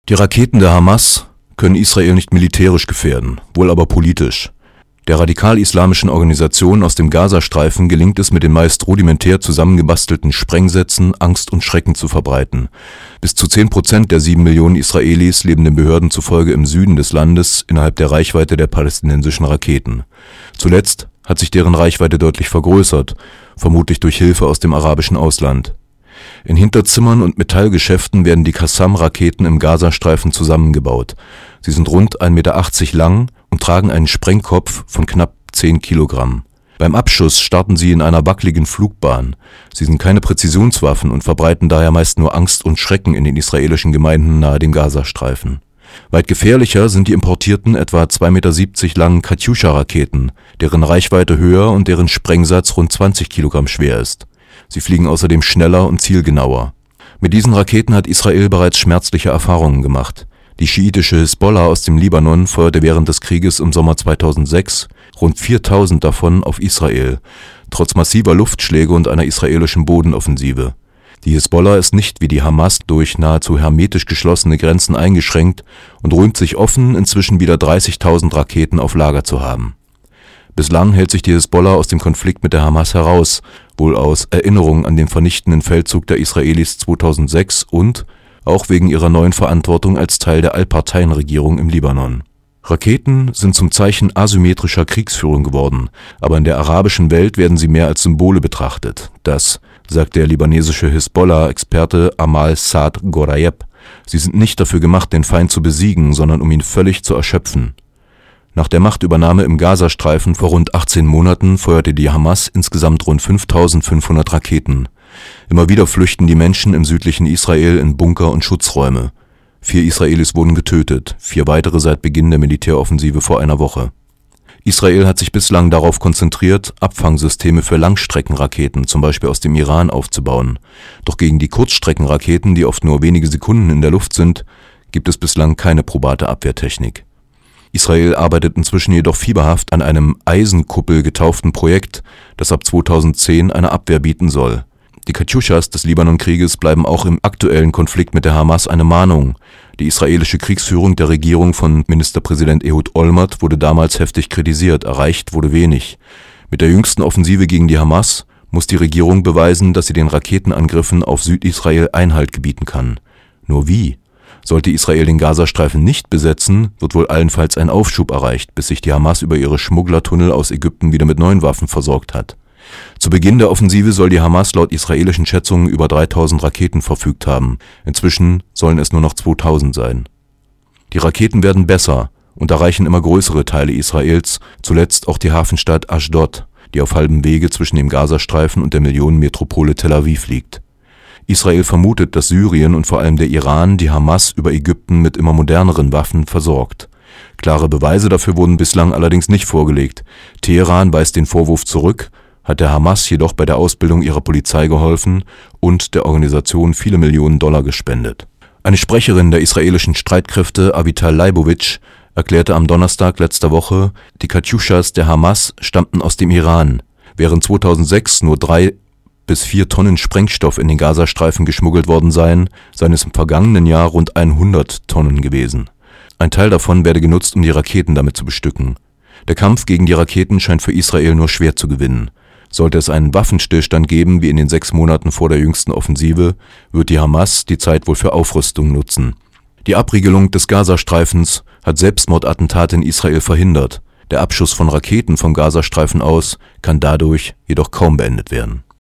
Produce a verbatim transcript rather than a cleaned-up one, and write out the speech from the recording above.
Die Raketen der Hamas können Israel nicht militärisch gefährden, wohl aber politisch. Der radikal-islamischen Organisation aus dem Gazastreifen gelingt es, mit den meist rudimentär zusammengebastelten Sprengsätzen Angst und Schrecken zu verbreiten. Bis zu zehn Prozent der sieben Millionen Israelis leben den Behörden zufolge im Süden des Landes innerhalb der Reichweite der palästinensischen Raketen. Zuletzt hat sich deren Reichweite deutlich vergrößert, vermutlich durch Hilfe aus dem arabischen Ausland. In Hinterzimmern und Metallgeschäften werden die Qassam-Raketen im Gazastreifen zusammengebaut. Sie sind rund ein Meter achtzig lang und tragen einen Sprengkopf von knapp zehn Kilogramm. Beim Abschuss starten sie in einer wackeligen Flugbahn. Sie sind keine Präzisionswaffen und verbreiten daher meist nur Angst und Schrecken in den israelischen Gemeinden nahe dem Gazastreifen. Weit gefährlicher sind die importierten, etwa zwei Meter siebzig langen Katjuscha-Raketen, deren Reichweite höher und deren Sprengsatz rund zwanzig Kilogramm schwer ist. Sie fliegen außerdem schneller und zielgenauer. Mit diesen Raketen hat Israel bereits schmerzliche Erfahrungen gemacht. Die schiitische Hisbollah aus dem Libanon feuerte während des Krieges im Sommer zweitausendsechs rund viertausend davon auf Israel, trotz massiver Luftschläge und einer israelischen Bodenoffensive. Die Hisbollah ist nicht wie die Hamas durch nahezu hermetisch geschlossene Grenzen eingeschränkt und rühmt sich offen, inzwischen wieder dreißigtausend Raketen auf Lager zu haben. Bislang hält sich die Hisbollah aus dem Konflikt mit der Hamas heraus, wohl aus Erinnerung an den vernichtenden Feldzug der Israelis zweitausendsechs und auch wegen ihrer neuen Verantwortung als Teil der Allparteienregierung im Libanon. Raketen sind zum Zeichen asymmetrischer Kriegsführung geworden, aber in der arabischen Welt werden sie mehr als Symbole betrachtet. Das, sagt der libanesische Hisbollah-Experte Amal Saad Ghorayeb, sie sind nicht dafür gemacht, den Feind zu besiegen, sondern um ihn völlig zu erschöpfen. Nach der Machtübernahme im Gazastreifen vor rund achtzehn Monaten feuerte die Hamas insgesamt rund fünftausendfünfhundert Raketen. Immer wieder flüchten die Menschen im südlichen Israel in Bunker und Schutzräume. Vier Israelis wurden getötet, vier weitere seit Beginn der Militäroffensive vor einer Woche. Israel hat sich bislang darauf konzentriert, Abfangsysteme für Langstreckenraketen, zum Beispiel aus dem Iran, aufzubauen. Doch gegen die Kurzstreckenraketen, die oft nur wenige Sekunden in der Luft sind, gibt es bislang keine probate Abwehrtechnik. Israel arbeitet inzwischen jedoch fieberhaft an einem Eisenkuppel getauften Projekt, das ab zweitausendzehn eine Abwehr bieten soll. Die Katjuschas des Libanonkrieges bleiben auch im aktuellen Konflikt mit der Hamas eine Mahnung. Die israelische Kriegsführung der Regierung von Ministerpräsident Ehud Olmert wurde damals heftig kritisiert, erreicht wurde wenig. Mit der jüngsten Offensive gegen die Hamas muss die Regierung beweisen, dass sie den Raketenangriffen auf Südisrael Einhalt gebieten kann. Nur wie? Sollte Israel den Gazastreifen nicht besetzen, wird wohl allenfalls ein Aufschub erreicht, bis sich die Hamas über ihre Schmugglertunnel aus Ägypten wieder mit neuen Waffen versorgt hat. Zu Beginn der Offensive soll die Hamas laut israelischen Schätzungen über dreitausend Raketen verfügt haben. Inzwischen sollen es nur noch zweitausend sein. Die Raketen werden besser und erreichen immer größere Teile Israels, zuletzt auch die Hafenstadt Ashdod, die auf halbem Wege zwischen dem Gazastreifen und der Millionenmetropole Tel Aviv liegt. Israel vermutet, dass Syrien und vor allem der Iran die Hamas über Ägypten mit immer moderneren Waffen versorgt. Klare Beweise dafür wurden bislang allerdings nicht vorgelegt. Teheran weist den Vorwurf zurück, hat der Hamas jedoch bei der Ausbildung ihrer Polizei geholfen und der Organisation viele Millionen Dollar gespendet. Eine Sprecherin der israelischen Streitkräfte, Avital Leibowitsch, erklärte am Donnerstag letzter Woche, die Katjuschas der Hamas stammten aus dem Iran. Während zweitausendsechs nur drei bis vier Tonnen Sprengstoff in den Gazastreifen geschmuggelt worden seien, seien es im vergangenen Jahr rund hundert Tonnen gewesen. Ein Teil davon werde genutzt, um die Raketen damit zu bestücken. Der Kampf gegen die Raketen scheint für Israel nur schwer zu gewinnen. Sollte es einen Waffenstillstand geben, wie in den sechs Monaten vor der jüngsten Offensive, wird die Hamas die Zeit wohl für Aufrüstung nutzen. Die Abriegelung des Gazastreifens hat Selbstmordattentate in Israel verhindert. Der Abschuss von Raketen vom Gazastreifen aus kann dadurch jedoch kaum beendet werden.